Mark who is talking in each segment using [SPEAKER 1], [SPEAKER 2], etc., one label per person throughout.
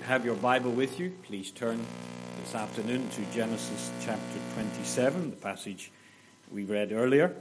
[SPEAKER 1] have your Bible with you, please turn this afternoon to Genesis chapter 27, the passage we read earlier.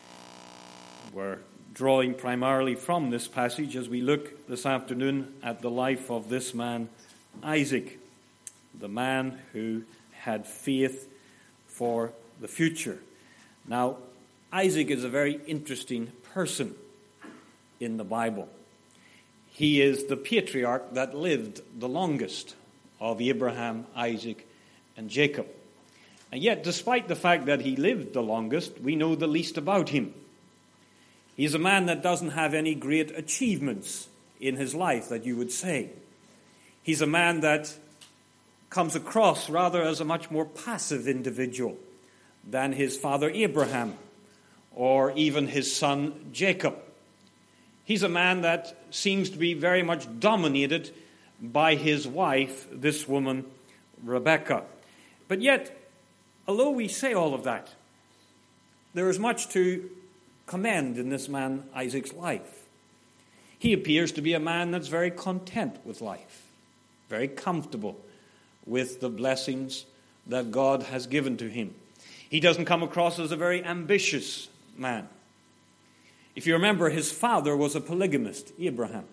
[SPEAKER 1] We're drawing primarily from this passage as we look this afternoon at the life of this man, Isaac, the man who had faith for the future. Now, Isaac is a very interesting person in the Bible. He is the patriarch that lived the longest of Abraham, Isaac, and Jacob. And yet, despite the fact that he lived the longest, we know the least about him. He's a man that doesn't have any great achievements in his life that you would say. He's a man that comes across rather as a much more passive individual than his father Abraham or even his son Jacob. He's a man that seems to be very much dominated by his wife, this woman, Rebekah. But yet, although we say all of that, there is much to commend in this man Isaac's life. He appears to be a man that's very content with life, very comfortable with the blessings that God has given to him. He doesn't come across as a very ambitious man. If you remember, his father was a polygamist, Abraham.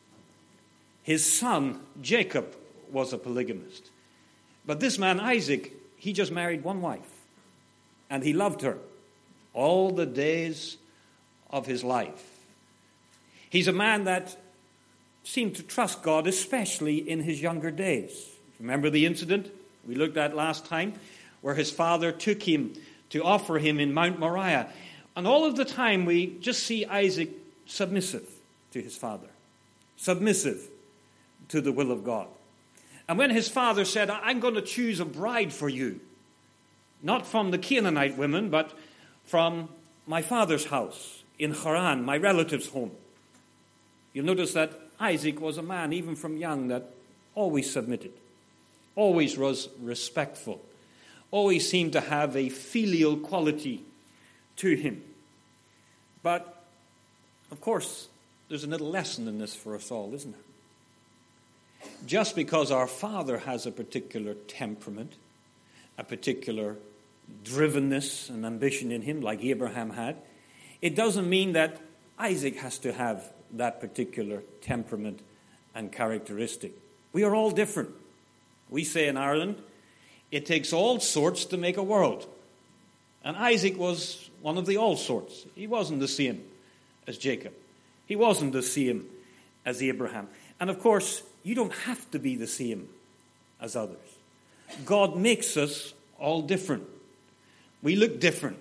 [SPEAKER 1] His son, Jacob, was a polygamist. But this man, Isaac, he just married one wife. And he loved her all the days of his life. He's a man that seemed to trust God, especially in his younger days. Remember the incident we looked at last time, where his father took him to offer him in Mount Moriah. And all of the time we just see Isaac submissive to his father, submissive to the will of God. And when his father said, I'm going to choose a bride for you, not from the Canaanite women, but from my father's house in Haran, my relative's home. You'll notice that Isaac was a man, even from young, that always submitted, always was respectful, always seemed to have a filial quality to him. But, of course, there's a little lesson in this for us all, isn't there? Just because our father has a particular temperament, a particular drivenness and ambition in him, like Abraham had, it doesn't mean that Isaac has to have that particular temperament and characteristic. We are all different. We say in Ireland, it takes all sorts to make a world. And Isaac was one of the all sorts. He wasn't the same as Jacob. He wasn't the same as Abraham. And of course, you don't have to be the same as others. God makes us all different. We look different.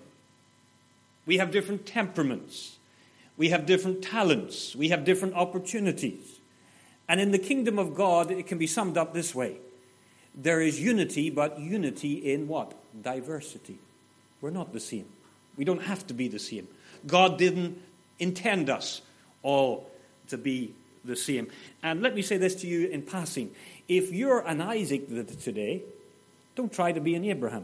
[SPEAKER 1] We have different temperaments. We have different talents. We have different opportunities. And in the kingdom of God, it can be summed up this way. There is unity, but unity in what? Diversity. We're not the same. We don't have to be the same. God didn't intend us all to be the same. And let me say this to you in passing. If you're an Isaac today, don't try to be an Abraham.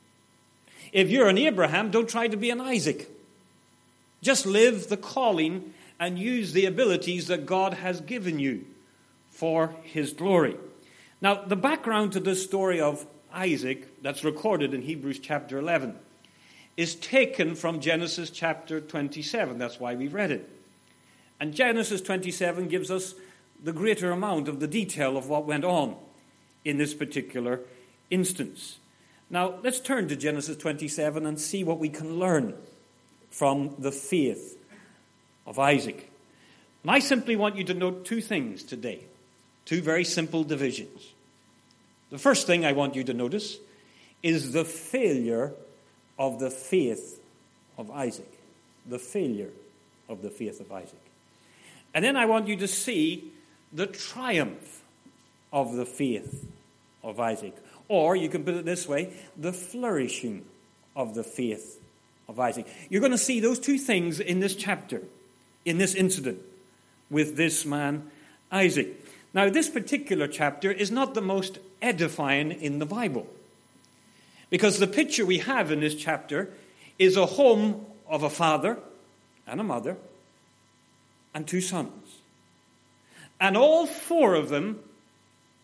[SPEAKER 1] If you're an Abraham, don't try to be an Isaac. Just live the calling and use the abilities that God has given you for his glory. Now, the background to this story of Isaac that's recorded in Hebrews chapter 11 is taken from Genesis chapter 27. That's why we read it. And Genesis 27 gives us the greater amount of the detail of what went on in this particular instance. Now, let's turn to Genesis 27 and see what we can learn from the faith of Isaac. And I simply want you to note two things today, two very simple divisions. The first thing I want you to notice is the failure of the faith of Isaac. The failure of the faith of Isaac. And then I want you to see the triumph of the faith of Isaac. Or you can put it this way, the flourishing of the faith of Isaac. You're going to see those two things in this chapter, in this incident with this man, Isaac. Now, this particular chapter is not the most edifying in the Bible. Because the picture we have in this chapter is a home of a father and a mother and two sons. And all four of them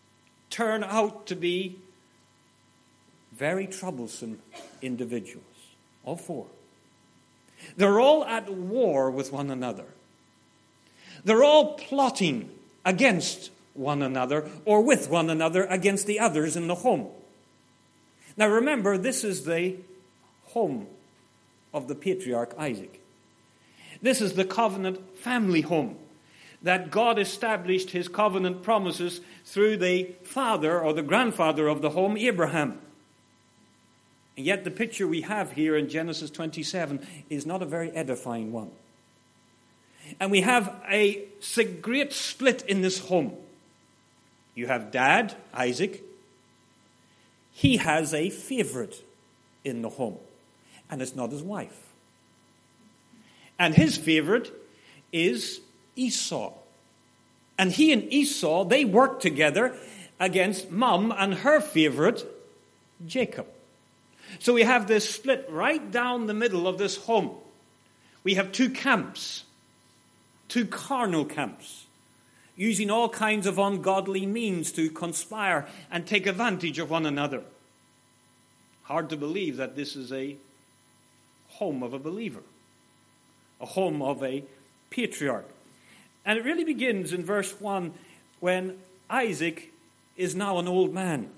[SPEAKER 1] turn out to be very troublesome individuals. All four. They're all at war with one another. They're all plotting against one another or with one another against the others in the home. Now remember, this is the home of the patriarch Isaac. This is the covenant family home that God established his covenant promises through the father or the grandfather of the home, Abraham. And yet the picture we have here in Genesis 27 is not a very edifying one. And we have a great split in this home. You have Dad, Isaac. He has a favorite in the home, and it's not his wife. And his favorite is Esau. And he and Esau, they work together against Mom and her favorite, Jacob. So we have this split right down the middle of this home. We have two camps, two carnal camps, using all kinds of ungodly means to conspire and take advantage of one another. Hard to believe that this is a home of a believer, a home of a patriarch. And it really begins in verse 1 when Isaac is now an old man.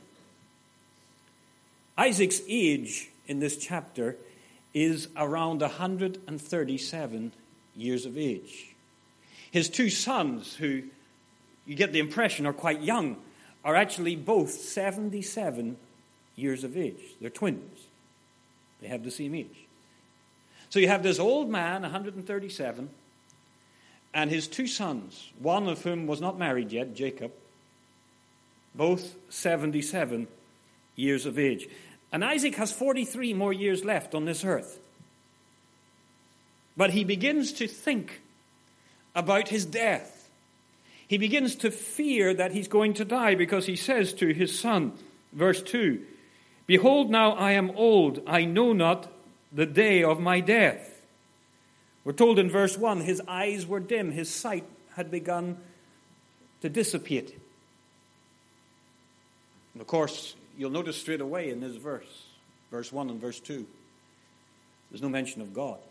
[SPEAKER 1] Isaac's age in this chapter is around 137 years of age. His two sons, who you get the impression are quite young, are actually both 77 years of age. They're twins. They have the same age. So you have this old man, 137, and his two sons, one of whom was not married yet, Jacob, both 77 years of age. And Isaac has 43 more years left on this earth. But he begins to think about his death. He begins to fear that he's going to die because he says to his son, verse 2, "Behold, now I am old, I know not the day of my death." We're told in verse 1, his eyes were dim, his sight had begun to dissipate. And of course, you'll notice straight away in this verse 1 and verse 2, there's no mention of God.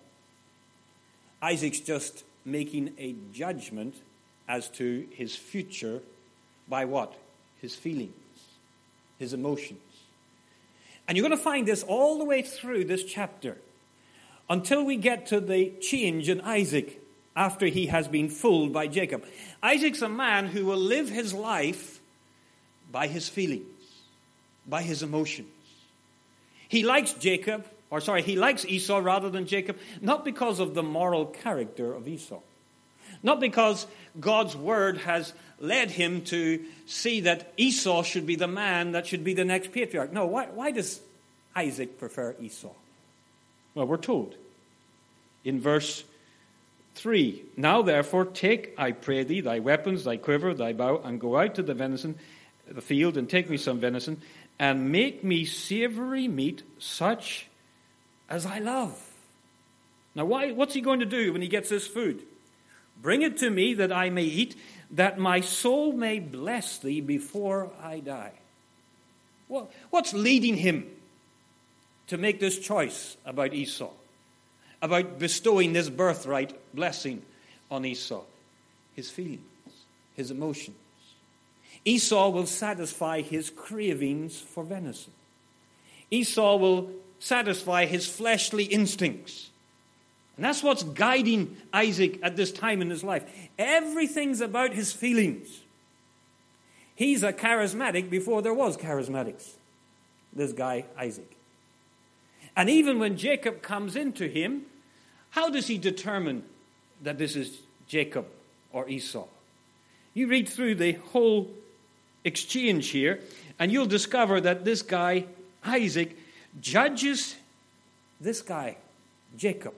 [SPEAKER 1] Isaac's just making a judgment as to his future by what? His feelings, his emotions. And you're going to find this all the way through this chapter until we get to the change in Isaac after he has been fooled by Jacob. Isaac's a man who will live his life by his feelings, by his emotions. He likes he likes Esau rather than Jacob, not because of the moral character of Esau. Not because God's word has led him to see that Esau should be the man that should be the next patriarch. No, why does Isaac prefer Esau? Well, we're told in verse 3, "Now therefore take, I pray thee, thy weapons, thy quiver, thy bow, and go out to the field, and take me some venison, and make me savory meat, such as I love." Now, what's he going to do when he gets this food? "Bring it to me that I may eat, that my soul may bless thee before I die." Well, what's leading him to make this choice about Esau, about bestowing this birthright blessing on Esau? His feelings, his emotions. Esau will satisfy his cravings for venison. Esau will satisfy his fleshly instincts. And that's what's guiding Isaac at this time in his life. Everything's about his feelings. He's a charismatic before there was charismatics, this guy Isaac. And even when Jacob comes into him, how does he determine that this is Jacob or Esau? You read through the whole exchange here, and you'll discover that this guy, Isaac, judges this guy, Jacob,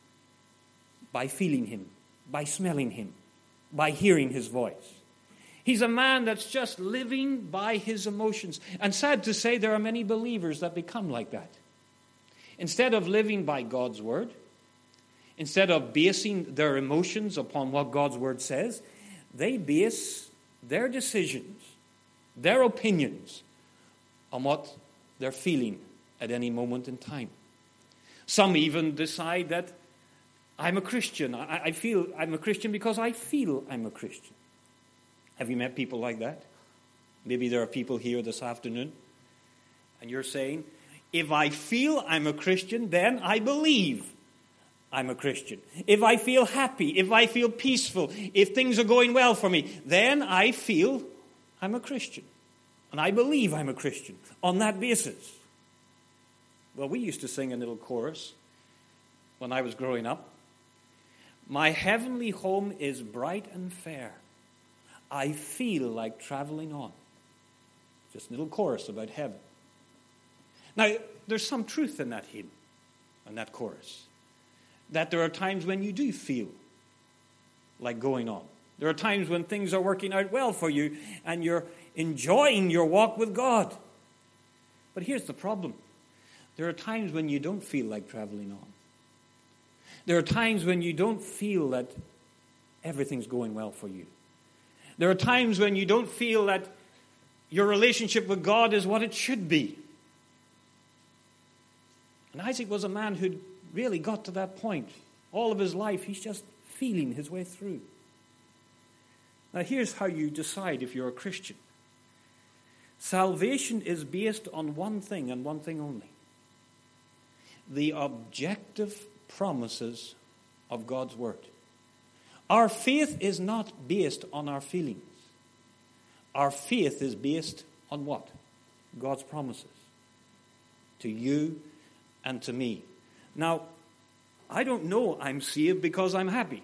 [SPEAKER 1] by feeling him, by smelling him, by hearing his voice. He's a man that's just living by his emotions. And sad to say, there are many believers that become like that. Instead of living by God's word, instead of basing their emotions upon what God's word says, they base their decisions their opinions on what they're feeling at any moment in time. Some even decide that I'm a Christian. I feel I'm a Christian because I feel I'm a Christian. Have you met people like that? Maybe there are people here this afternoon, and you're saying, if I feel I'm a Christian, then I believe I'm a Christian. If I feel happy, if I feel peaceful, if things are going well for me, then I feel I'm a Christian. And I believe I'm a Christian on that basis. Well, we used to sing a little chorus when I was growing up. My heavenly home is bright and fair. I feel like traveling on. Just a little chorus about heaven. Now, there's some truth in that hymn, in that chorus. That there are times when you do feel like going on. There are times when things are working out well for you and you're enjoying your walk with God. But here's the problem. There are times when you don't feel like traveling on. There are times when you don't feel that everything's going well for you. There are times when you don't feel that your relationship with God is what it should be. And Isaac was a man who really got to that point. All of his life, he's just feeling his way through. Now, here's how you decide if you're a Christian. Salvation is based on one thing and one thing only: the objective promises of God's Word. Our faith is not based on our feelings. Our faith is based on what? God's promises to you and to me. Now, I don't know I'm saved because I'm happy.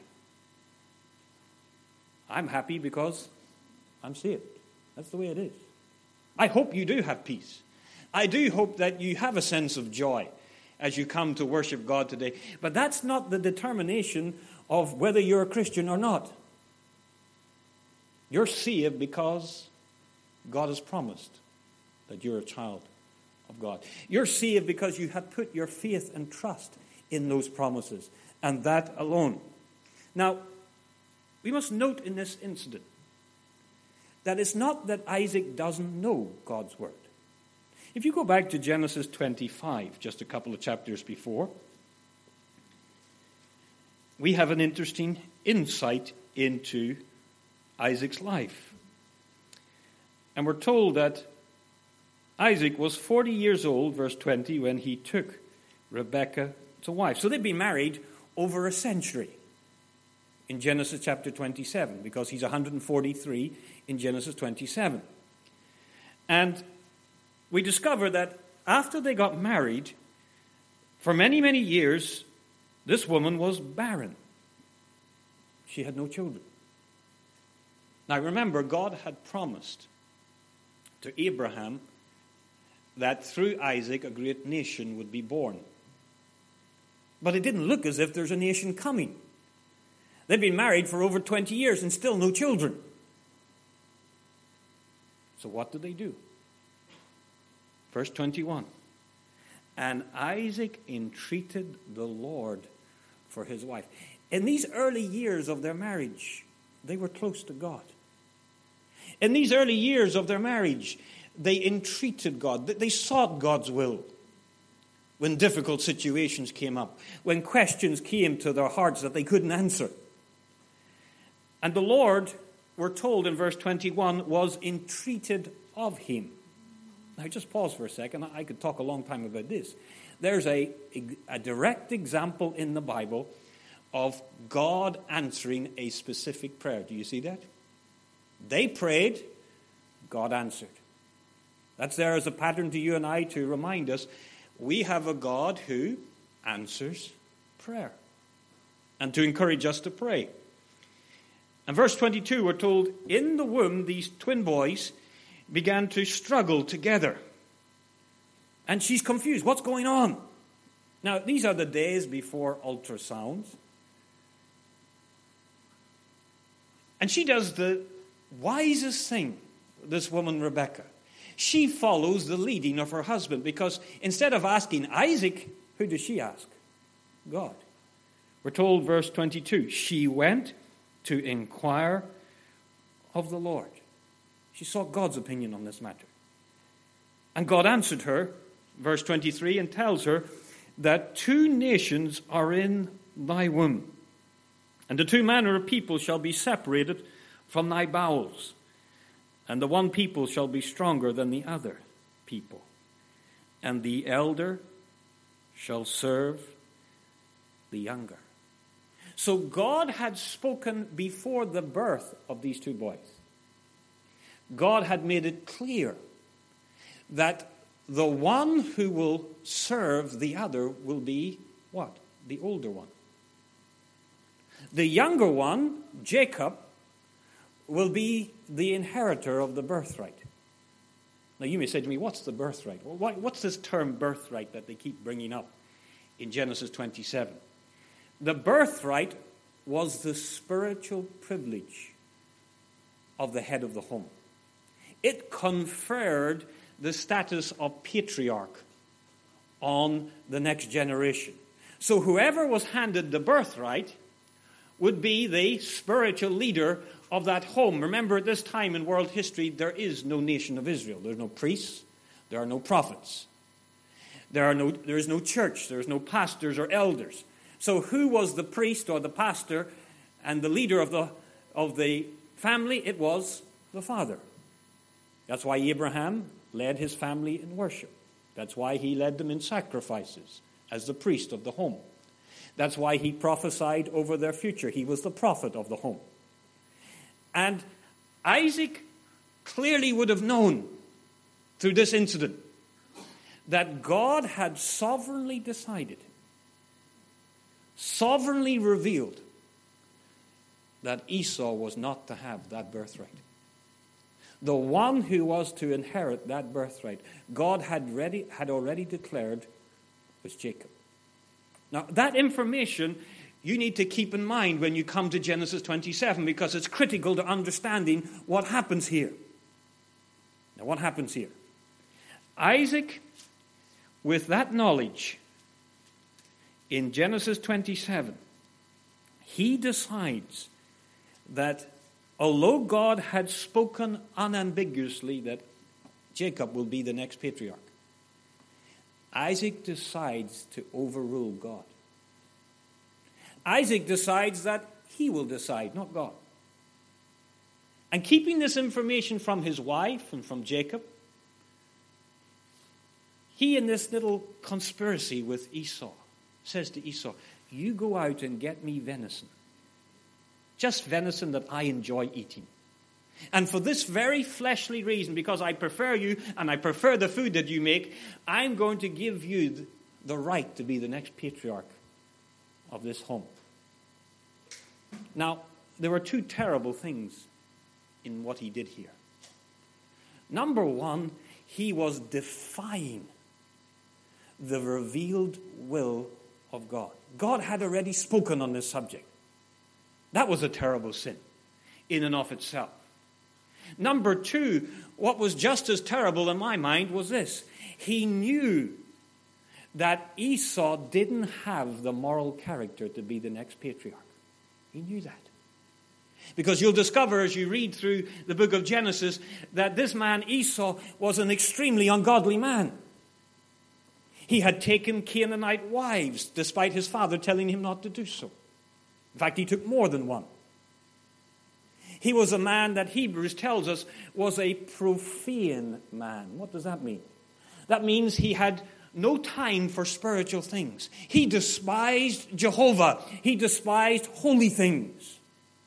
[SPEAKER 1] I'm happy because I'm saved. That's the way it is. I hope you do have peace. I do hope that you have a sense of joy as you come to worship God today. But that's not the determination of whether you're a Christian or not. You're saved because God has promised that you're a child of God. You're saved because you have put your faith and trust in those promises, and that alone. Now, we must note in this incident that it's not that Isaac doesn't know God's Word. If you go back to Genesis 25, just a couple of chapters before, we have an interesting insight into Isaac's life. And we're told that Isaac was 40 years old, verse 20, when he took Rebekah to wife. So they'd been married over a century in Genesis chapter 27, because he's 143 in Genesis 27. And we discover that after they got married, for many, many years, this woman was barren. She had no children. Now remember, God had promised to Abraham that through Isaac a great nation would be born. But it didn't look as if there's a nation coming. They'd been married for over 20 years and still no children. So what did they do? Verse 21. And Isaac entreated the Lord for his wife. In these early years of their marriage, they were close to God. In these early years of their marriage, they entreated God. They sought God's will. When difficult situations came up, when questions came to their hearts that they couldn't answer. And the Lord, we're told in verse 21, was entreated of him. Now just pause for a second. I could talk a long time about this. There's a direct example in the Bible of God answering a specific prayer. Do you see that? They prayed, God answered. That's there as a pattern to you and I to remind us we have a God who answers prayer, and to encourage us to pray. And verse 22, we're told, in the womb, these twin boys began to struggle together. And she's confused. What's going on? Now, these are the days before ultrasounds. And she does the wisest thing, this woman Rebekah. She follows the leading of her husband, because instead of asking Isaac, who does she ask? God. We're told, verse 22, she went to inquire of the Lord. She sought God's opinion on this matter. And God answered her, verse 23, and tells her that 2 nations are in thy womb, and the 2 manner of people shall be separated from thy bowels, and the one people shall be stronger than the other people, and the elder shall serve the younger. So God had spoken before the birth of these 2 boys. God had made it clear that the one who will serve the other will be what? The older one. The younger one, Jacob, will be the inheritor of the birthright. Now you may say to me, what's the birthright? Well, what's this term birthright that they keep bringing up in Genesis 27? The birthright was the spiritual privilege of the head of the home. It conferred the status of patriarch on the next generation. So whoever was handed the birthright would be the spiritual leader of that home. Remember, at this time in world history, there is no nation of Israel. There's no priests. There are no prophets. There is no church. There is no pastors or elders. So who was the priest or the pastor and the leader of the family? It was the father. That's why Abraham led his family in worship. That's why he led them in sacrifices as the priest of the home. That's why he prophesied over their future. He was the prophet of the home. And Isaac clearly would have known through this incident that God had sovereignly decided, sovereignly revealed, that Esau was not to have that birthright. The one who was to inherit that birthright, God had already declared was Jacob. Now, that information you need to keep in mind when you come to Genesis 27, because it's critical to understanding what happens here. Now, what happens here? Isaac, with that knowledge, in Genesis 27, he decides that although God had spoken unambiguously that Jacob will be the next patriarch, Isaac decides to overrule God. Isaac decides that he will decide, not God. And keeping this information from his wife and from Jacob, he, in this little conspiracy with Esau, says to Esau, you go out and get me venison. Just venison that I enjoy eating. And for this very fleshly reason, because I prefer you and I prefer the food that you make, I'm going to give you the right to be the next patriarch of this home. Now, there were 2 terrible things in what he did here. Number 1, he was defying the revealed will of God. God had already spoken on this subject. That was a terrible sin in and of itself. Number 2, what was just as terrible in my mind was this. He knew that Esau didn't have the moral character to be the next patriarch. He knew that. Because you'll discover as you read through the book of Genesis that this man Esau was an extremely ungodly man. He had taken Canaanite wives despite his father telling him not to do so. In fact, he took more than one. He was a man that Hebrews tells us was a profane man. What does that mean? That means he had no time for spiritual things. He despised Jehovah. He despised holy things.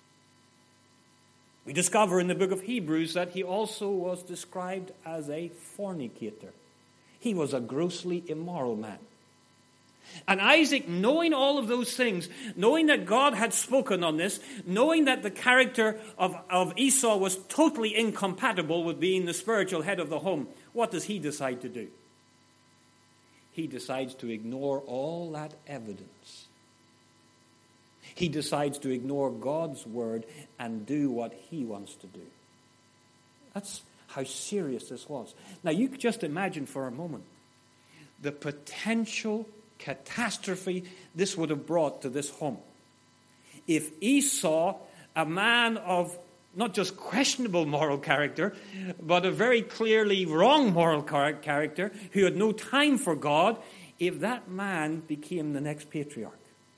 [SPEAKER 1] We discover in the book of Hebrews that he also was described as a fornicator. He was a grossly immoral man. And Isaac, knowing all of those things, knowing that God had spoken on this, knowing that the character of Esau was totally incompatible with being the spiritual head of the home, what does he decide to do? He decides to ignore all that evidence. He decides to ignore God's word and do what he wants to do. That's how serious this was. Now, you could just imagine for a moment the potential catastrophe this would have brought to this home. If Esau, a man of not just questionable moral character, but a very clearly wrong moral character who had no time for God, if that man became the next patriarch?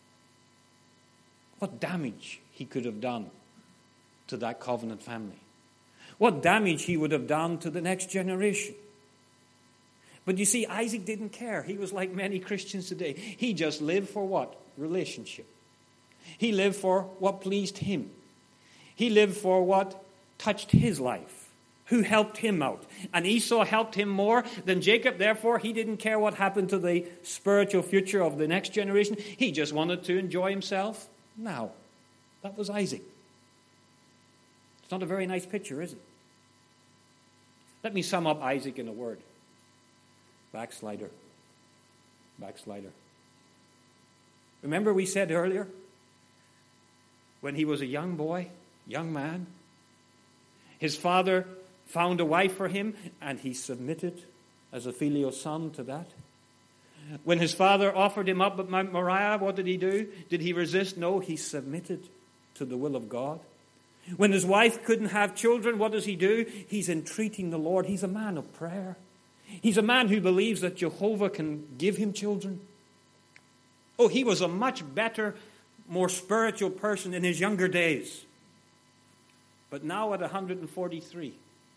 [SPEAKER 1] What damage he could have done to that covenant family. What damage he would have done to the next generation. But you see, Isaac didn't care. He was like many Christians today. He just lived for what? Relationship. He lived for what pleased him. He lived for what touched his life, who helped him out. And Esau helped him more than Jacob. Therefore, he didn't care what happened to the spiritual future of the next generation. He just wanted to enjoy himself now. That was Isaac. It's not a very nice picture, is it? Let me sum up Isaac in a word. Backslider. Backslider. Remember we said earlier, when he was a young boy, young man, his father found a wife for him, and he submitted as a filial son to that. When his father offered him up at Mount Moriah, what did he do? Did he resist? No, he submitted to the will of God. When his wife couldn't have children, what does he do? He's entreating the Lord. He's a man of prayer. He's a man who believes that Jehovah can give him children. Oh, he was a much better, more spiritual person in his younger days. But now at 143,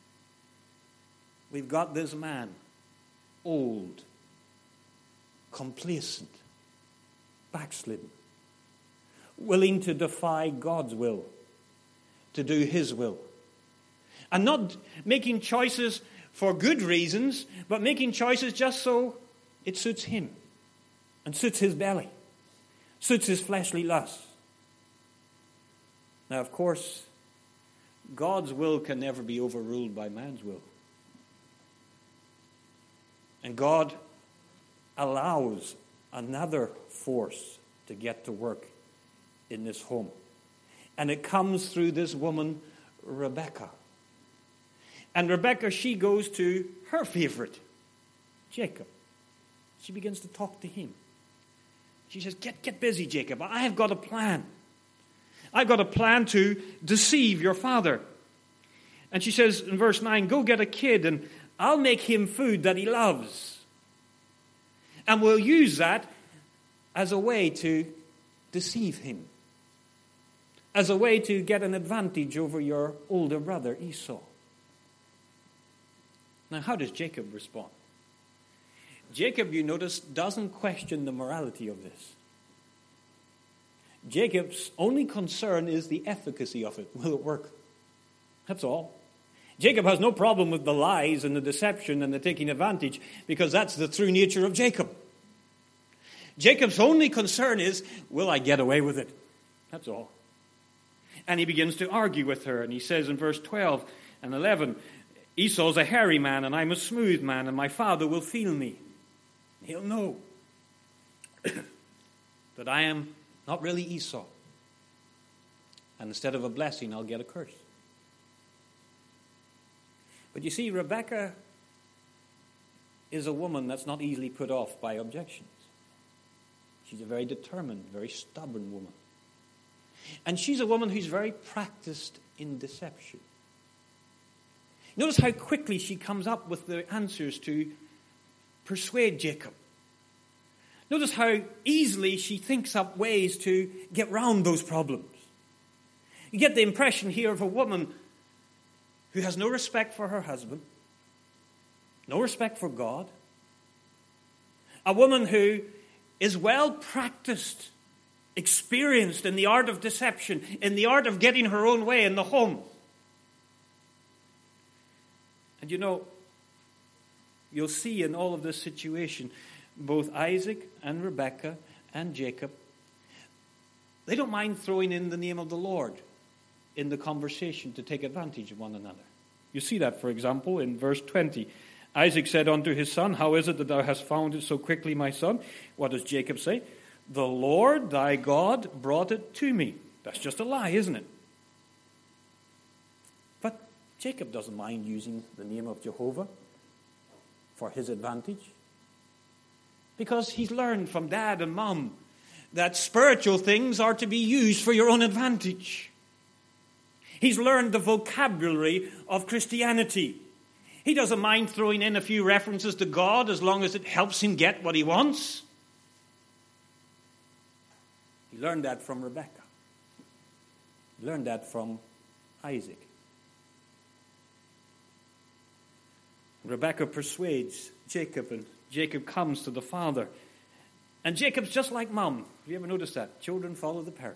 [SPEAKER 1] we've got this man, old, complacent, backslidden, willing to defy God's will, to do his will. And not making choices for good reasons, but making choices just so it suits him and suits his belly, suits his fleshly lusts. Now, of course, God's will can never be overruled by man's will. And God allows another force to get to work in this home. And it comes through this woman, Rebekah. And Rebekah, she goes to her favorite, Jacob. She begins to talk to him. She says, get busy, Jacob. I have got a plan. I've got a plan to deceive your father. And she says in verse 9, go get a kid and I'll make him food that he loves. And we'll use that as a way to deceive him. As a way to get an advantage over your older brother, Esau. Now, how does Jacob respond? Jacob, you notice, doesn't question the morality of this. Jacob's only concern is the efficacy of it. Will it work? That's all. Jacob has no problem with the lies and the deception and the taking advantage, because that's the true nature of Jacob. Jacob's only concern is, will I get away with it? That's all. And he begins to argue with her, and he says in verse 12 and 11, Esau's a hairy man, and I'm a smooth man, and my father will feel me. He'll know that I am not really Esau. And instead of a blessing, I'll get a curse. But you see, Rebekah is a woman that's not easily put off by objections. She's a very determined, very stubborn woman. And she's a woman who's very practiced in deception. Notice how quickly she comes up with the answers to persuade Jacob. Notice how easily she thinks up ways to get round those problems. You get the impression here of a woman who has no respect for her husband, no respect for God, a woman who is well practiced, experienced in the art of deception, in the art of getting her own way in the home. And you know, you'll see in all of this situation, both Isaac and Rebekah and Jacob, they don't mind throwing in the name of the Lord in the conversation to take advantage of one another. You see that, for example, in verse 20. Isaac said unto his son, how is it that thou hast found it so quickly, my son? What does Jacob say? The Lord thy God brought it to me. That's just a lie, isn't it? But Jacob doesn't mind using the name of Jehovah for his advantage, because he's learned from dad and mom that spiritual things are to be used for your own advantage. He's learned the vocabulary of Christianity. He doesn't mind throwing in a few references to God as long as it helps him get what he wants. He learned that from Rebekah. He learned that from Isaac. Rebekah persuades Jacob, and Jacob comes to the father. And Jacob's just like Mom. Have you ever noticed that? Children follow the parents.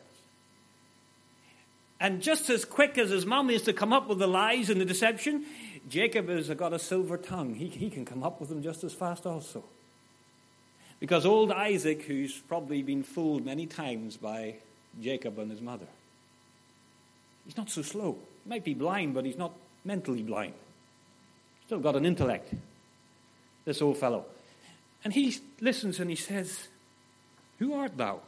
[SPEAKER 1] And just as quick as his mum is to come up with the lies and the deception, Jacob has got a silver tongue. He can come up with them just as fast also. Because old Isaac, who's probably been fooled many times by Jacob and his mother, he's not so slow. He might be blind, but he's not mentally blind. Still got an intellect, this old fellow. And he listens and he says, "Who art thou?"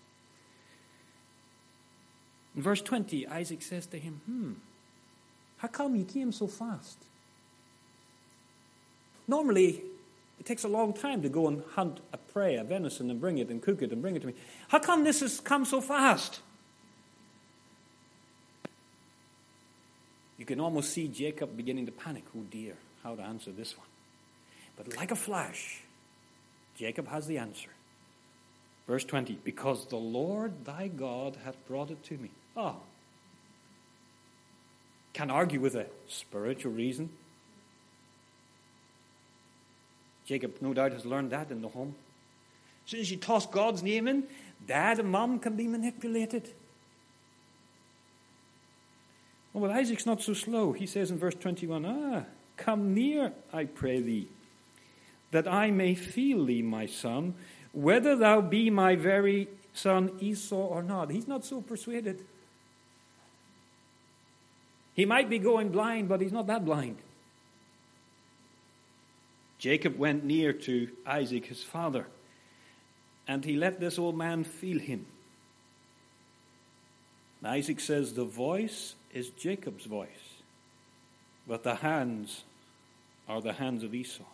[SPEAKER 1] In verse 20, Isaac says to him, how come you came so fast? Normally, it takes a long time to go and hunt a prey, a venison, and bring it and cook it and bring it to me. How come this has come so fast? You can almost see Jacob beginning to panic. Oh dear, how to answer this one. But like a flash, Jacob has the answer. Verse 20, because the Lord thy God hath brought it to me. Oh. Can't argue with a spiritual reason. Jacob, no doubt, has learned that in the home. As soon as you toss God's name in, Dad and Mom can be manipulated. Well, Isaac's not so slow. He says in verse 21, come near, I pray thee, that I may feel thee, my son, whether thou be my very son Esau or not. He's not so persuaded. He might be going blind, but he's not that blind. Jacob went near to Isaac, his father, and he let this old man feel him. And Isaac says, the voice is Jacob's voice, but the hands are the hands of Esau.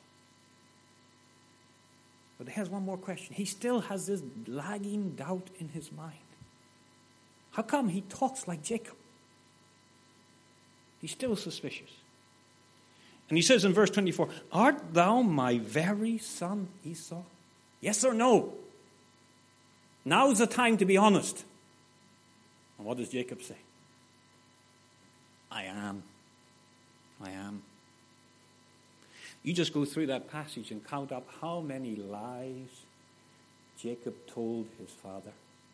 [SPEAKER 1] But he has one more question. He still has this lagging doubt in his mind. How come he talks like Jacob? He's still suspicious. And he says in verse 24, art thou my very son Esau? Yes or no? Now's the time to be honest. And what does Jacob say? I am. I am. You just go through that passage and count up how many lies Jacob told his father.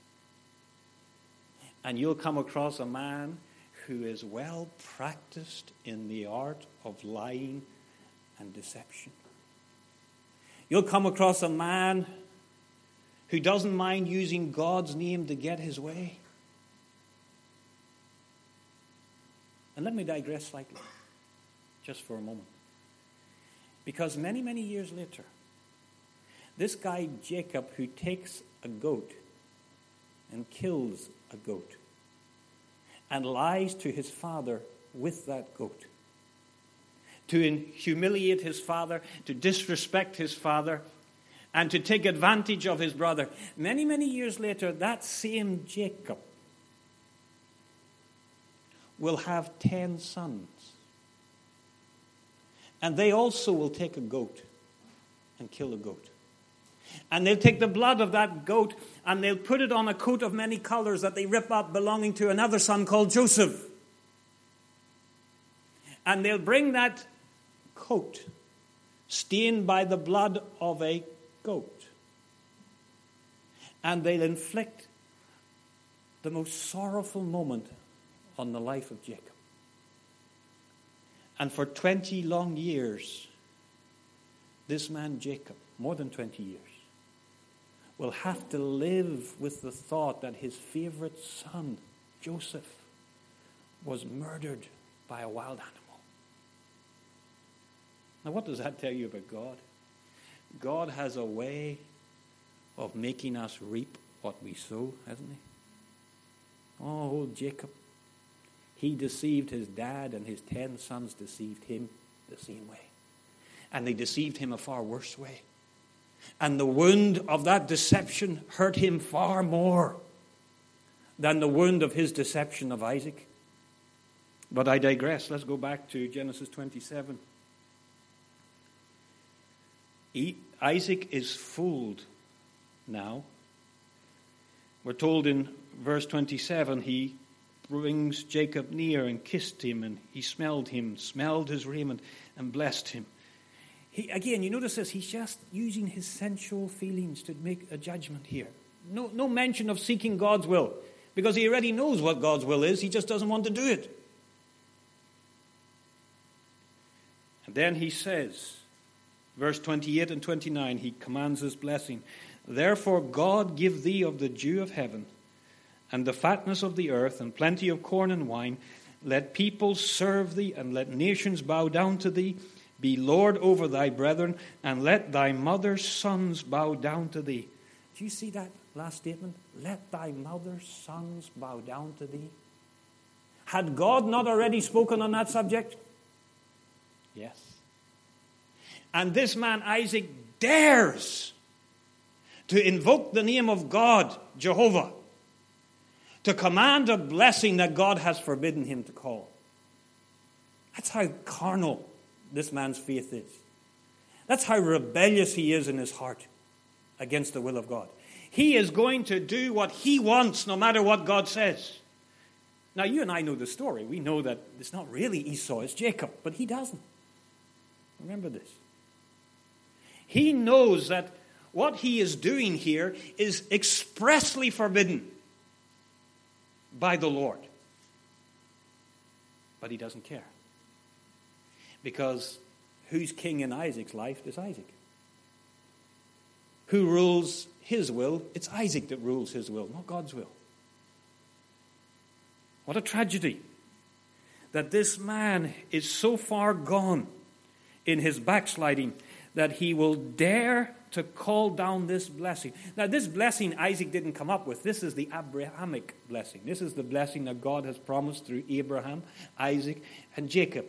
[SPEAKER 1] And you'll come across a man who is well practiced in the art of lying and deception. You'll come across a man who doesn't mind using God's name to get his way. And let me digress slightly, just for a moment. Because many, many years later, this guy Jacob, who takes a goat and kills a goat and lies to his father with that goat, to humiliate his father, to disrespect his father, and to take advantage of his brother. Many, many years later, that same Jacob will have 10 sons. And they also will take a goat and kill a goat. And they'll take the blood of that goat and they'll put it on a coat of many colors that they rip up belonging to another son called Joseph. And they'll bring that coat stained by the blood of a goat. And they'll inflict the most sorrowful moment on the life of Jacob. And for 20 long years, this man Jacob, more than 20 years, will have to live with the thought that his favorite son, Joseph, was murdered by a wild animal. Now, what does that tell you about God? God has a way of making us reap what we sow, hasn't he? Oh, old Jacob. He deceived his dad, and his 10 sons deceived him the same way. And they deceived him a far worse way. And the wound of that deception hurt him far more than the wound of his deception of Isaac. But I digress. Let's go back to Genesis 27. Isaac is fooled now. We're told in verse 27, he brings Jacob near and kissed him, and he smelled his raiment, and blessed him. Again, you notice this, he's just using his sensual feelings to make a judgment here. No mention of seeking God's will, because he already knows what God's will is, he just doesn't want to do it. And then he says, verse 28 and 29, he commands his blessing. Therefore God give thee of the dew of heaven, and the fatness of the earth, and plenty of corn and wine. Let people serve thee, and let nations bow down to thee. Be Lord over thy brethren, and let thy mother's sons bow down to thee. Do you see that last statement? Let thy mother's sons bow down to thee. Had God not already spoken on that subject? Yes. And this man Isaac dares to invoke the name of God, Jehovah, to command a blessing that God has forbidden him to call. That's how carnal this man's faith is. That's how rebellious he is in his heart against the will of God. He is going to do what he wants, no matter what God says. Now, you and I know the story. We know that it's not really Esau, it's Jacob, but he doesn't. Remember this. He knows that what he is doing here is expressly forbidden by the Lord. But he doesn't care. Because who's king in Isaac's life is Isaac. Who rules his will? It's Isaac that rules his will, not God's will. What a tragedy that this man is so far gone in his backsliding that he will dare to call down this blessing. Now, this blessing Isaac didn't come up with. This is the Abrahamic blessing. This is the blessing that God has promised through Abraham, Isaac, and Jacob.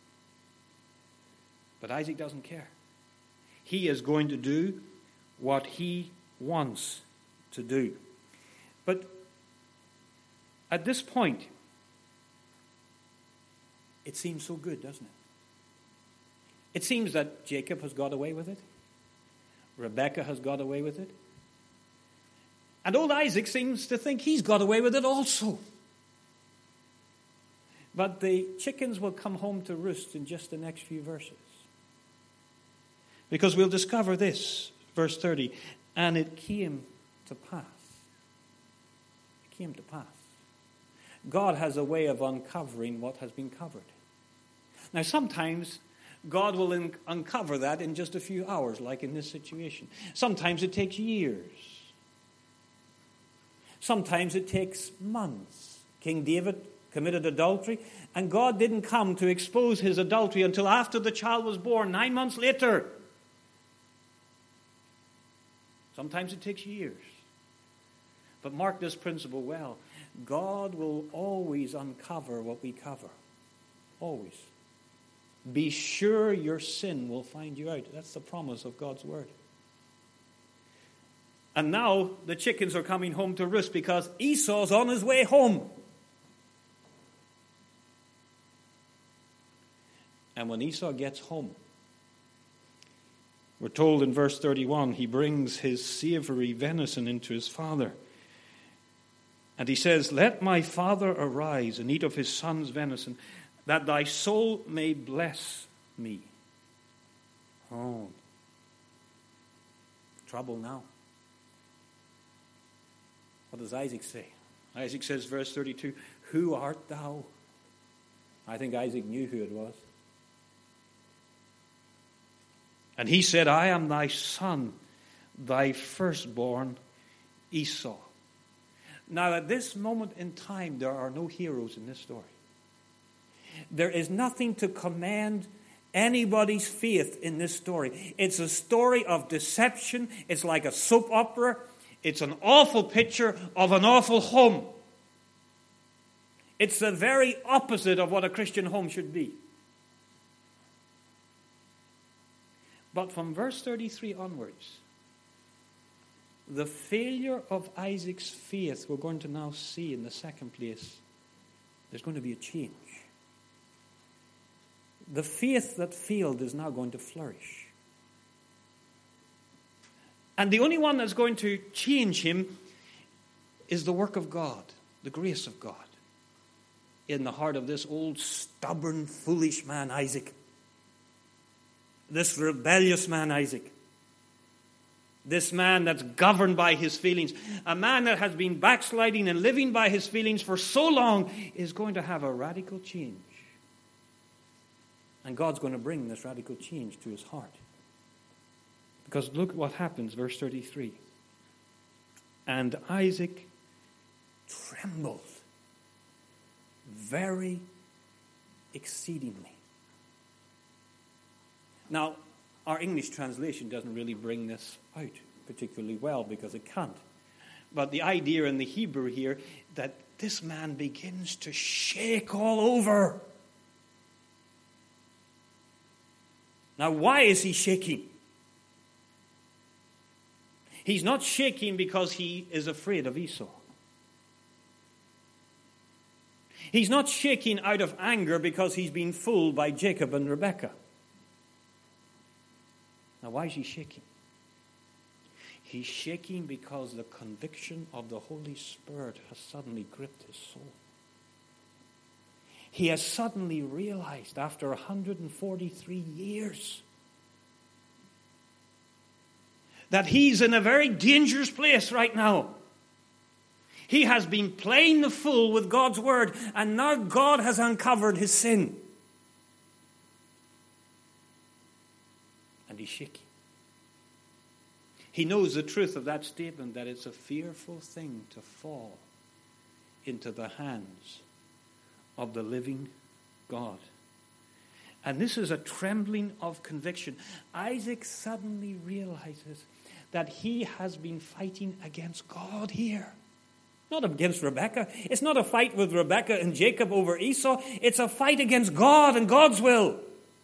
[SPEAKER 1] But Isaac doesn't care. He is going to do what he wants to do. But at this point, it seems so good, doesn't it? It seems that Jacob has got away with it. Rebekah has got away with it. And old Isaac seems to think he's got away with it also. But the chickens will come home to roost in just the next few verses. Because we'll discover this, verse 30, and it came to pass. It came to pass. God has a way of uncovering what has been covered. Now, sometimes God will uncover that in just a few hours, like in this situation. Sometimes it takes years. Sometimes it takes months. King David committed adultery, and God didn't come to expose his adultery until after the child was born, 9 months later. Sometimes it takes years. But mark this principle well. God will always uncover what we cover. Always. Be sure your sin will find you out. That's the promise of God's word. And now the chickens are coming home to roost because Esau's on his way home. And when Esau gets home, we're told in verse 31, he brings his savory venison into his father. And he says, let my father arise and eat of his son's venison, that thy soul may bless me. Oh, trouble now. What does Isaac say? Isaac says, verse 32, who art thou? I think Isaac knew who it was. And he said, I am thy son, thy firstborn, Esau. Now, at this moment in time, there are no heroes in this story. There is nothing to command anybody's faith in this story. It's a story of deception. It's like a soap opera. It's an awful picture of an awful home. It's the very opposite of what a Christian home should be. But from verse 33 onwards, the failure of Isaac's faith, we're going to now see in the second place, there's going to be a change. the faith that failed is now going to flourish. And the only one that's going to change him is the work of God, the grace of God, in the heart of this old, stubborn, foolish man, Isaac. This rebellious man, Isaac. This man that's governed by his feelings. A man that has been backsliding and living by his feelings for so long is going to have a radical change. And God's going to bring this radical change to his heart. Because look what happens, verse 33. And Isaac trembled very exceedingly. Now, our English translation doesn't really bring this out particularly well because it can't. But the idea in the Hebrew here that this man begins to shake all over. Now, why is he shaking? He's not shaking because he is afraid of Esau. He's not shaking out of anger because he's been fooled by Jacob and Rebekah. Now, why is he shaking? He's shaking because the conviction of the Holy Spirit has suddenly gripped his soul. He has suddenly realized after 143 years that he's in a very dangerous place right now. He has been playing the fool with God's word, and now God has uncovered his sin. And he's shaking. He knows the truth of that statement, that it's a fearful thing to fall into the hands of the living God. And this is a trembling of conviction. Isaac suddenly realizes that he has been fighting against God here. Not against Rebekah. It's not a fight with Rebekah and Jacob over Esau. It's a fight against God and God's will.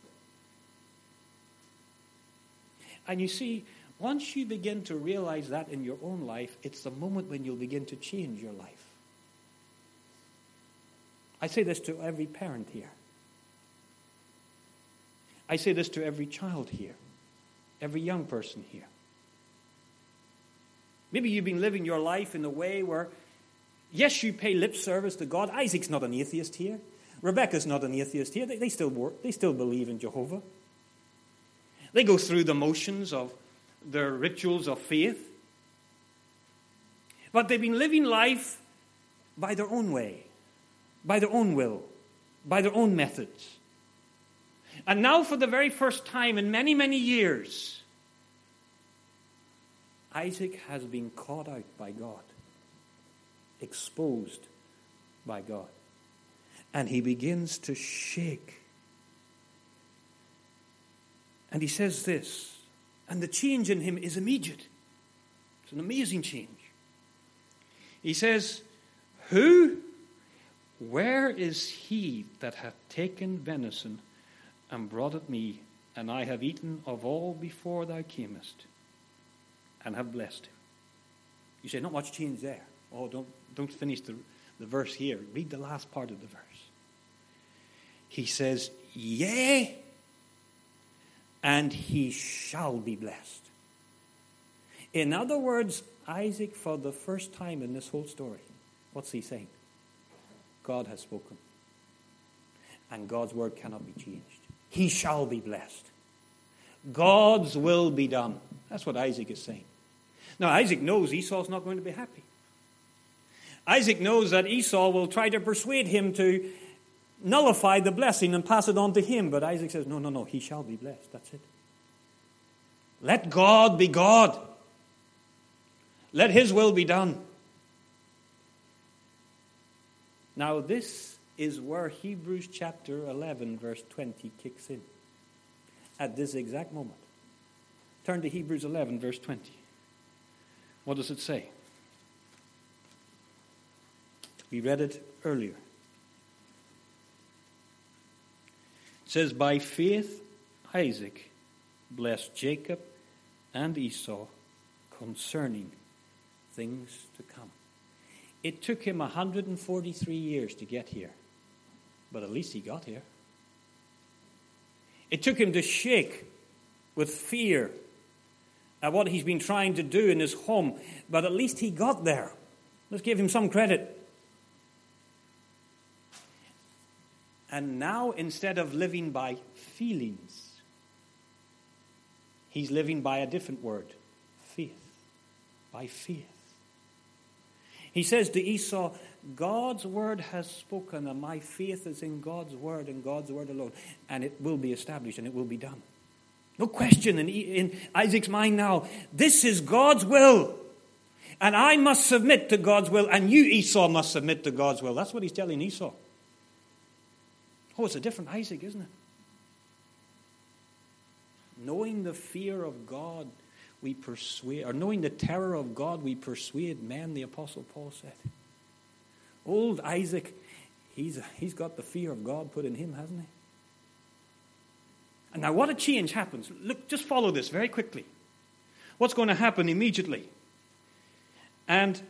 [SPEAKER 1] And you see, once you begin to realize that in your own life, it's the moment when you'll begin to change your life. I say this to every parent here. I say this to every child here, every young person here. Maybe you've been living your life in a way where, yes, you pay lip service to God. Isaac's not an atheist here. Rebekah's not an atheist here. They still work. They still believe in Jehovah. They go through the motions of their rituals of faith. But they've been living life by their own way, by their own will, by their own methods. And now for the very first time in many, many years, Isaac has been caught out by God, exposed by God. And he begins to shake. And he says this, and the change in him is immediate. It's an amazing change. He says, where is he that hath taken venison and brought it me, and I have eaten of all before thou camest, and have blessed him? You say, not much change there. Oh, don't finish the verse here. Read the last part of the verse. He says, yea, and he shall be blessed. In other words, Isaac, for the first time in this whole story, what's he saying? God has spoken. And God's word cannot be changed. He shall be blessed. God's will be done. That's what Isaac is saying. Now, Isaac knows Esau's not going to be happy. Isaac knows that Esau will try to persuade him to nullify the blessing and pass it on to him. But Isaac says, no, he shall be blessed. That's it. Let God be God. Let his will be done. Now, this is where Hebrews chapter 11, verse 20 kicks in. At this exact moment. Turn to Hebrews 11, verse 20. What does it say? We read it earlier. It says, by faith Isaac blessed Jacob and Esau concerning things to come. It took him 143 years to get here, but at least he got here. It took him to shake with fear at what he's been trying to do in his home, but at least he got there. Let's give him some credit. And now, instead of living by feelings, he's living by a different word, faith. By faith. He says to Esau, God's word has spoken, and my faith is in God's word and God's word alone. And it will be established and it will be done. No question in Isaac's mind now. This is God's will. And I must submit to God's will, and you, Esau, must submit to God's will. That's what he's telling Esau. Oh, it's a different Isaac, isn't it? Knowing the fear of God, we persuade, or knowing the terror of God, we persuade men, the Apostle Paul said. Old Isaac, he's got the fear of God put in him, hasn't he? And now what a change happens. Look, just follow this very quickly. What's going to happen immediately? And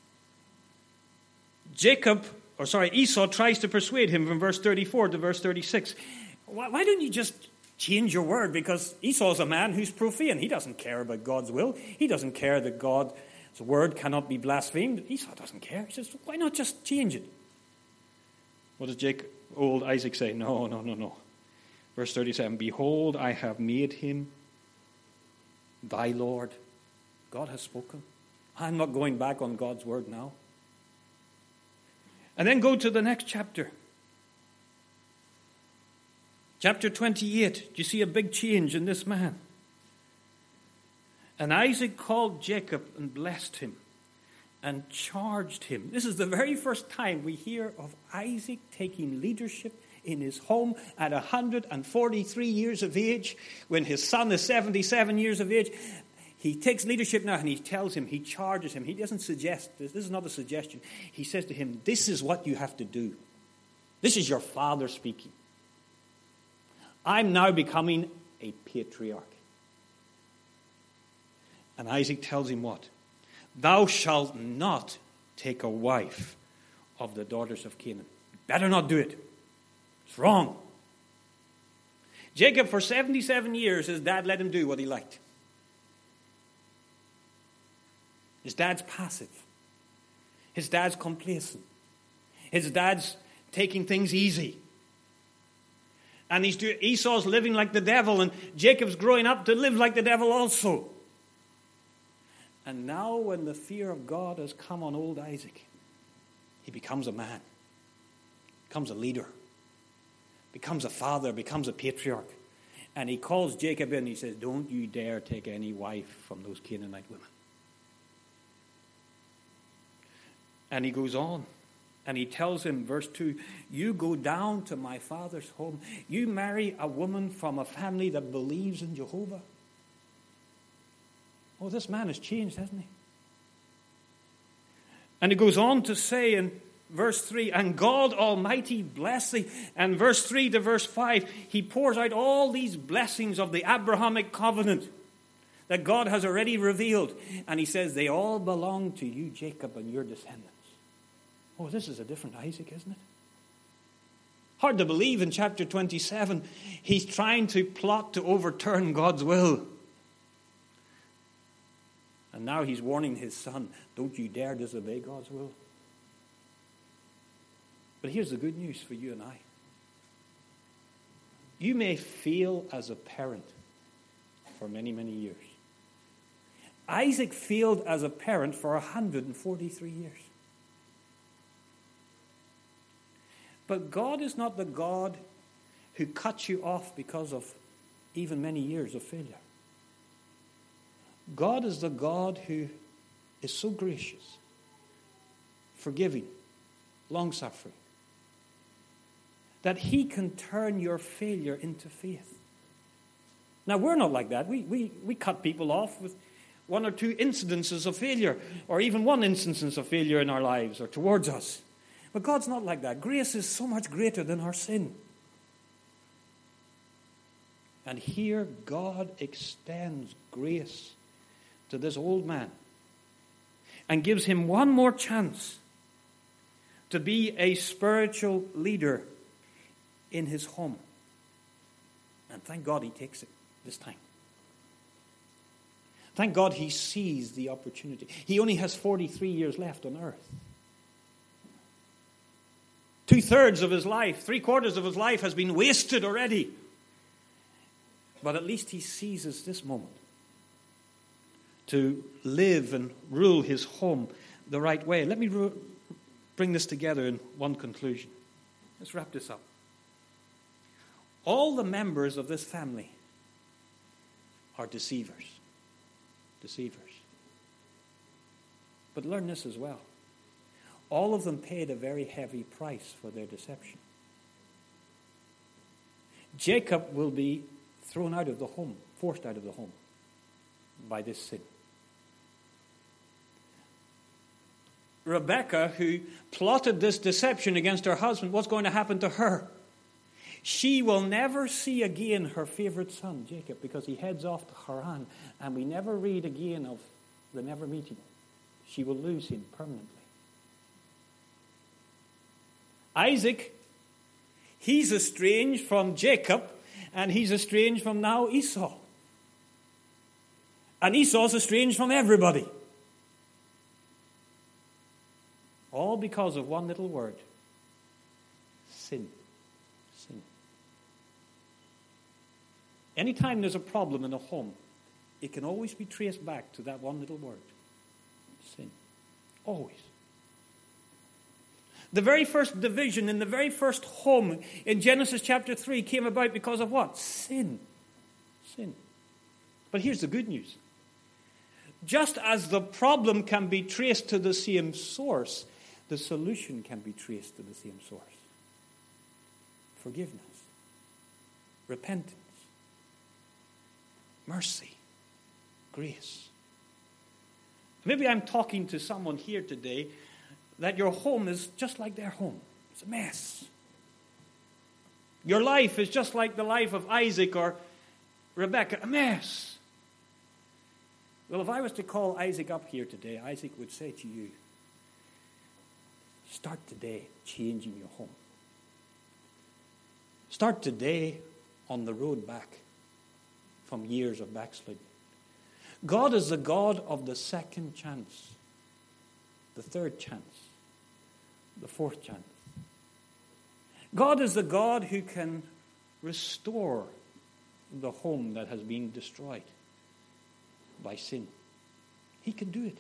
[SPEAKER 1] Esau tries to persuade him from verse 34 to verse 36. Why don't you just change your word? Because Esau's a man who's profane. He doesn't care about God's will. He doesn't care that God's word cannot be blasphemed. Esau doesn't care. He says, why not just change it? What does old Isaac say? No. Verse 37, behold, I have made him thy Lord. God has spoken. I'm not going back on God's word now. And then go to the next chapter. Chapter 28. Do you see a big change in this man? And Isaac called Jacob and blessed him and charged him. This is the very first time we hear of Isaac taking leadership in his home at 143 years of age, when his son is 77 years of age. He takes leadership now and he charges him. He doesn't suggest this. This is not a suggestion. He says to him, this is what you have to do. This is your father speaking. I'm now becoming a patriarch. And Isaac tells him what? Thou shalt not take a wife of the daughters of Canaan. You better not do it. It's wrong. Jacob, for 77 years, his dad let him do what he liked. His dad's passive. His dad's complacent. His dad's taking things easy. And Esau's living like the devil, and Jacob's growing up to live like the devil also. And now when the fear of God has come on old Isaac, he becomes a man, becomes a leader, becomes a father, becomes a patriarch. And he calls Jacob in and he says, don't you dare take any wife from those Canaanite women. And he goes on and he tells him, verse 2, you go down to my father's home. You marry a woman from a family that believes in Jehovah. Oh, this man has changed, hasn't he? And he goes on to say in verse 3, and God Almighty bless thee. And verse 3 to verse 5, he pours out all these blessings of the Abrahamic covenant that God has already revealed. And he says, they all belong to you, Jacob, and your descendants. Oh, this is a different Isaac, isn't it? Hard to believe in chapter 27, he's trying to plot to overturn God's will. And now he's warning his son, don't you dare disobey God's will. But here's the good news for you and I. You may fail as a parent for many, many years. Isaac failed as a parent for 143 years. But God is not the God who cuts you off because of even many years of failure. God is the God who is so gracious, forgiving, long-suffering, that he can turn your failure into faith. Now, we're not like that. We cut people off with one or two incidences of failure, or even one instance of failure in our lives or towards us. But God's not like that. Grace is so much greater than our sin. And here God extends grace to this old man and gives him one more chance to be a spiritual leader in his home. And thank God he takes it this time. Thank God he sees the opportunity. He only has 43 years left on earth. 2/3 of his life, 3/4 of his life has been wasted already. But at least he seizes this moment to live and rule his home the right way. Let me bring this together in one conclusion. Let's wrap this up. All the members of this family are deceivers. Deceivers. But learn this as well. All of them paid a very heavy price for their deception. Jacob will be thrown out of the home, forced out of the home by this sin. Rebekah, who plotted this deception against her husband, what's going to happen to her? She will never see again her favorite son, Jacob, because he heads off to Haran, and we never read again of the never meeting. She will lose him permanently. Isaac, he's estranged from Jacob, and he's estranged from now Esau. And Esau's estranged from everybody. All because of one little word. Sin. Sin. Anytime there's a problem in a home, it can always be traced back to that one little word. Sin. Always. The very first division in the very first home in Genesis chapter 3 came about because of what? Sin. Sin. But here's the good news. Just as the problem can be traced to the same source, the solution can be traced to the same source. Forgiveness. Repentance. Mercy. Grace. Maybe I'm talking to someone here today that your home is just like their home. It's a mess. Your life is just like the life of Isaac or Rebekah, a mess. Well, if I was to call Isaac up here today, Isaac would say to you, start today changing your home. Start today on the road back from years of backsliding. God is the God of the second chance, the third chance, the fourth chance. God is the God who can restore the home that has been destroyed by sin. He can do it.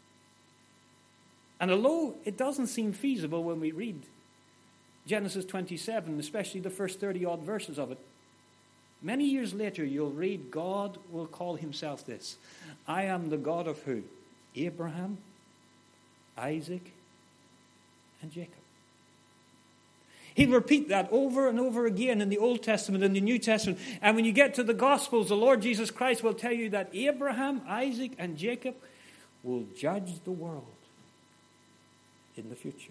[SPEAKER 1] And although it doesn't seem feasible when we read Genesis 27, especially the first 30-odd verses of it, many years later you'll read God will call himself this. I am the God of who? Abraham, Isaac, and Jacob. He'll repeat that over and over again in the Old Testament and the New Testament. And when you get to the Gospels, the Lord Jesus Christ will tell you that Abraham, Isaac, and Jacob will judge the world in the future.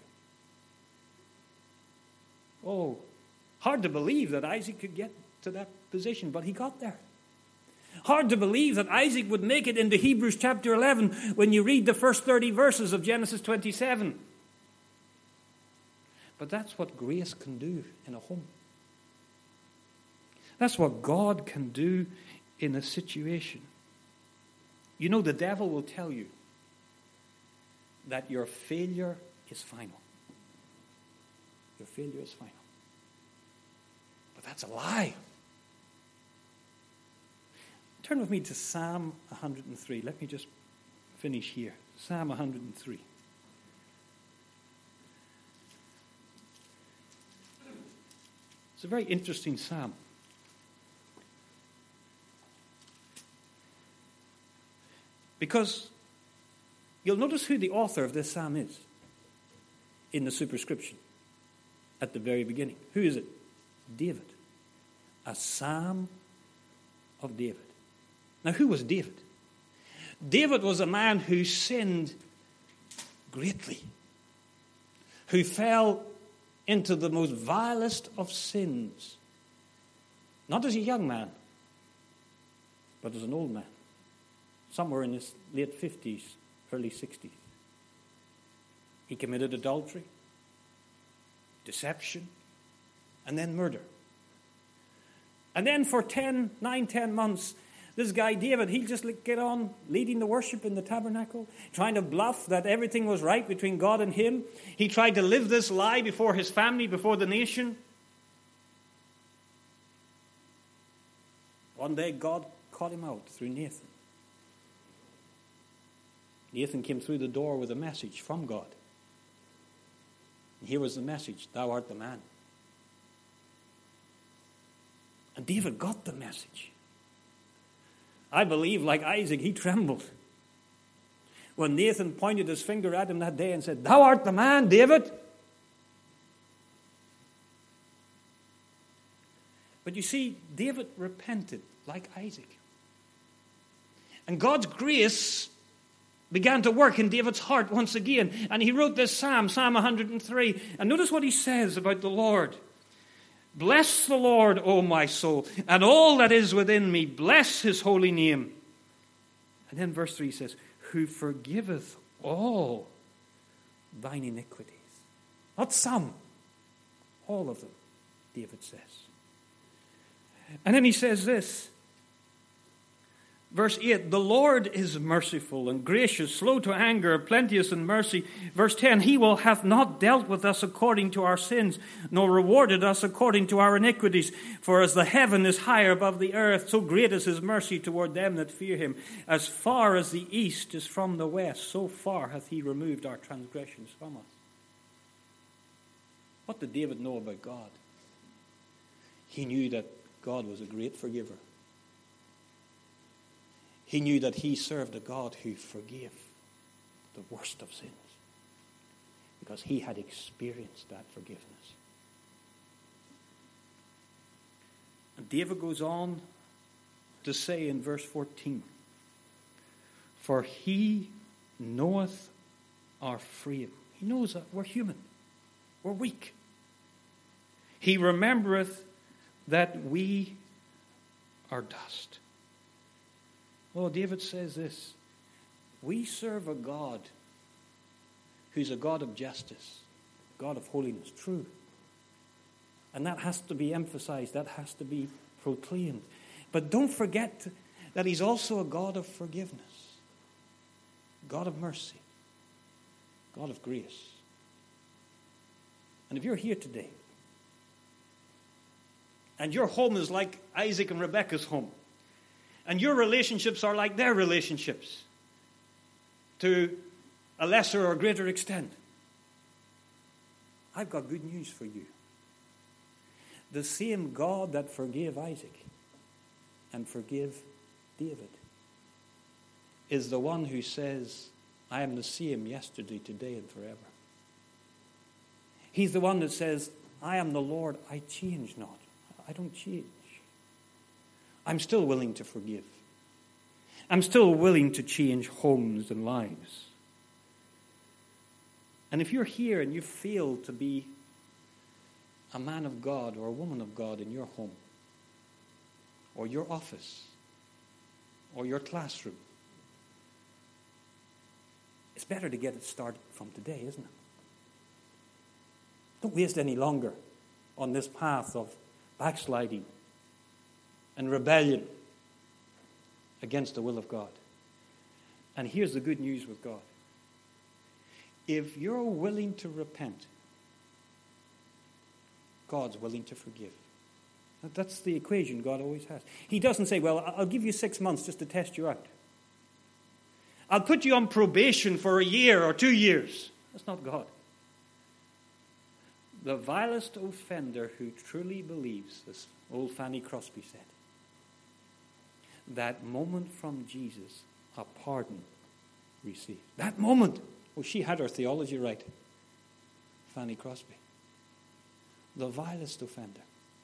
[SPEAKER 1] Oh, hard to believe that Isaac could get to that position, but he got there. Hard to believe that Isaac would make it into Hebrews chapter 11 when you read the first 30 verses of Genesis 27. But that's what grace can do in a home. That's what God can do in a situation. You know, the devil will tell you that your failure is final. Your failure is final. But that's a lie. Turn with me to Psalm 103. Let me just finish here. Psalm 103. It's a very interesting psalm. Because you'll notice who the author of this psalm is in the superscription at the very beginning. Who is it? David. A psalm of David. Now, who was David? David was a man who sinned greatly, who fell into the most vilest of sins, not as a young man, but as an old man, somewhere in his late 50s, early 60s. He committed adultery, deception, and then murder. And then for 10 months, this guy David, he'll just get on leading the worship in the tabernacle, trying to bluff that everything was right between God and him. He tried to live this lie before his family, before the nation. One day God caught him out through Nathan. Nathan came through the door with a message from God. And here was the message: thou art the man. And David got the message. I believe, like Isaac, he trembled when Nathan pointed his finger at him that day and said, thou art the man, David. But you see, David repented like Isaac. And God's grace began to work in David's heart once again. And he wrote this psalm, Psalm 103. And notice what he says about the Lord. Bless the Lord, O my soul, and all that is within me. Bless his holy name. And then verse 3 says, who forgiveth all thine iniquities. Not some, all of them, David says. And then he says this, verse 8, the Lord is merciful and gracious, slow to anger, plenteous in mercy. Verse 10, he hath not dealt with us according to our sins, nor rewarded us according to our iniquities. For as the heaven is higher above the earth, so great is his mercy toward them that fear him. As far as the east is from the west, so far hath he removed our transgressions from us. What did David know about God? He knew that God was a great forgiver. He knew that he served a God who forgave the worst of sins because he had experienced that forgiveness. And David goes on to say in verse 14, for he knoweth our frame. He knows that we're human. We're weak. He remembereth that we are dust. Well, David says this, we serve a God who's a God of justice, God of holiness, true. And that has to be emphasized, that has to be proclaimed. But don't forget that he's also a God of forgiveness, God of mercy, God of grace. And if you're here today, and your home is like Isaac and Rebekah's home, and your relationships are like their relationships to a lesser or greater extent, I've got good news for you. The same God that forgave Isaac and forgave David is the one who says, I am the same yesterday, today, and forever. He's the one that says, I am the Lord, I change not. I don't change. I'm still willing to forgive. I'm still willing to change homes and lives. And if you're here and you feel to be a man of God or a woman of God in your home, or your office, or your classroom, it's better to get it started from today, isn't it? Don't waste any longer on this path of backsliding and rebellion against the will of God. And here's the good news with God. If you're willing to repent, God's willing to forgive. That's the equation God always has. He doesn't say, well, I'll give you 6 months just to test you out. I'll put you on probation for a year or 2 years. That's not God. The vilest offender who truly believes, as old Fanny Crosby said, that moment from Jesus, a pardon received. That moment. Oh, she had her theology right. Fanny Crosby. The vilest offender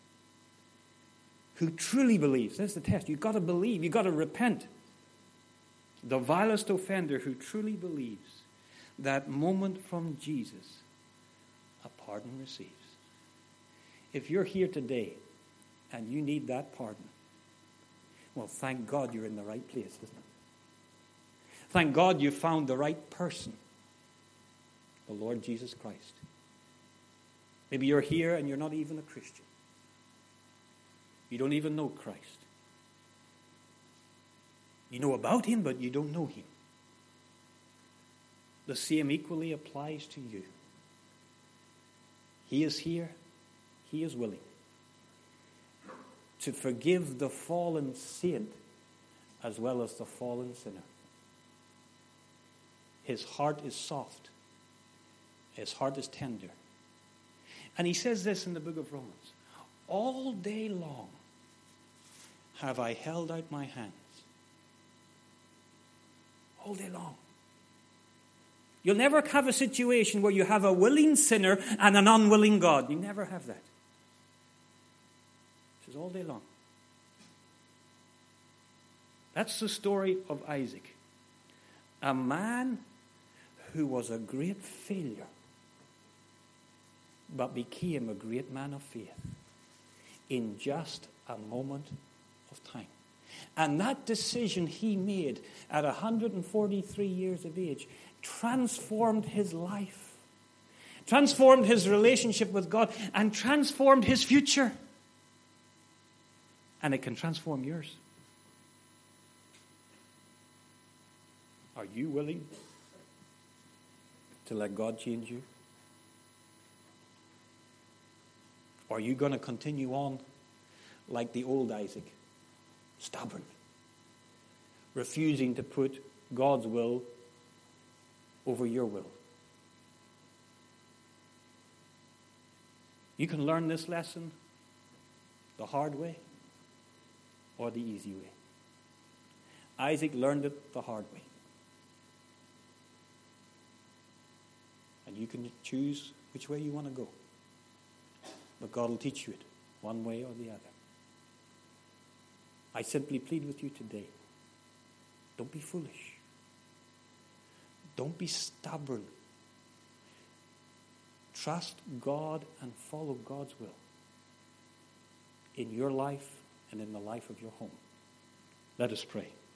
[SPEAKER 1] who truly believes. That's the test. You've got to believe. You've got to repent. The vilest offender who truly believes, that moment from Jesus, a pardon receives. If you're here today and you need that pardon, well, thank God you're in the right place, isn't it? Thank God you found the right person, the Lord Jesus Christ. Maybe you're here and you're not even a Christian. You don't even know Christ. You know about him, but you don't know him. The same equally applies to you. He is here. He is willing to forgive the fallen saint as well as the fallen sinner. His heart is soft. His heart is tender. And he says this in the book of Romans. All day long have I held out my hands. All day long. You'll never have a situation where you have a willing sinner and an unwilling God. You never have that. It says all day long. That's the story of Isaac. A man who was a great failure, but became a great man of faith in just a moment of time. And that decision he made at 143 years of age transformed his life, transformed his relationship with God, and transformed his future. And it can transform yours. Are you willing to let God change you? Or are you going to continue on like the old Isaac, stubborn, refusing to put God's will over your will? You can learn this lesson the hard way or the easy way. Isaac learned it the hard way. And you can choose which way you want to go. But God will teach you it, one way or the other. I simply plead with you today. Don't be foolish. Don't be stubborn. Trust God and follow God's will in your life and in the life of your home. Let us pray.